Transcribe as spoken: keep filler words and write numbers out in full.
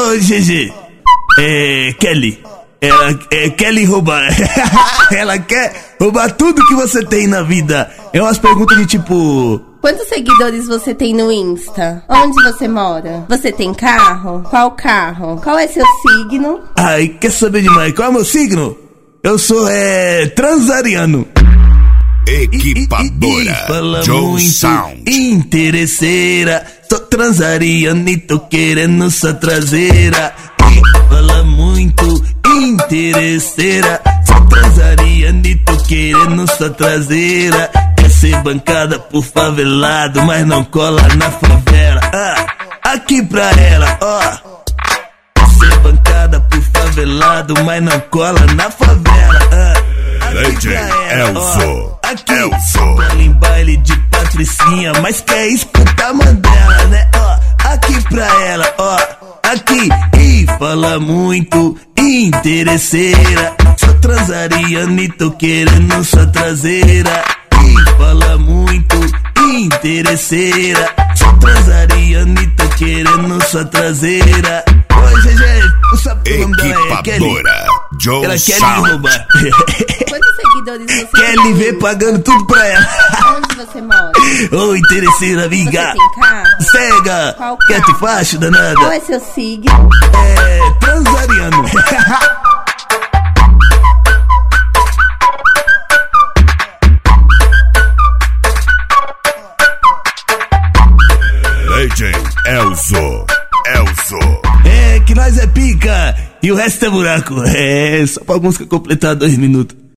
Ô, G G, é, Kelly, ela é, Kelly roubar, ela quer roubar tudo que você tem na vida. É umas perguntas de tipo... Quantos seguidores você tem no Insta? Onde você mora? Você tem carro? Qual carro? Qual é seu signo? Ai, quer saber demais? Qual é o meu signo? Eu sou, é, transariano. Equipadora Fala Joe muito Sound. interesseira. Sou transariano e tô querendo sua traseira. E fala muito interesseira. Sou transariano e tô querendo sua traseira. Quer ser bancada por favelado, mas não cola na favela. Ah, aqui pra ela, ó. Quer ser bancada por favelado, mas não cola na favela. Ah, Legend Elzo. Aqui, Elzo. ela em baile de patricinha, mas quer escutar Mandela, né? Ó, aqui pra ela, ó, aqui. E fala muito interesseira. Sou transariano e tô querendo sua traseira. E fala muito interesseira. Sou transariano e tô querendo sua traseira. Oi, G G, não sabe o nome dela, é Kelly. Equipadora Joe Ela quer me Sound. roubar. Quantos seguidores você Quer tem? lhe ver pagando tudo pra ela. Onde você mora? Ô, interesseira, amiga. Você tem carro? Cega. Qual Quer carro? te facho, Qual danada? é seu signo? É, transariano. Legend Elzo. Elzo. É, que nós é pica e o resto é buraco. É, só pra música completar dois minutos.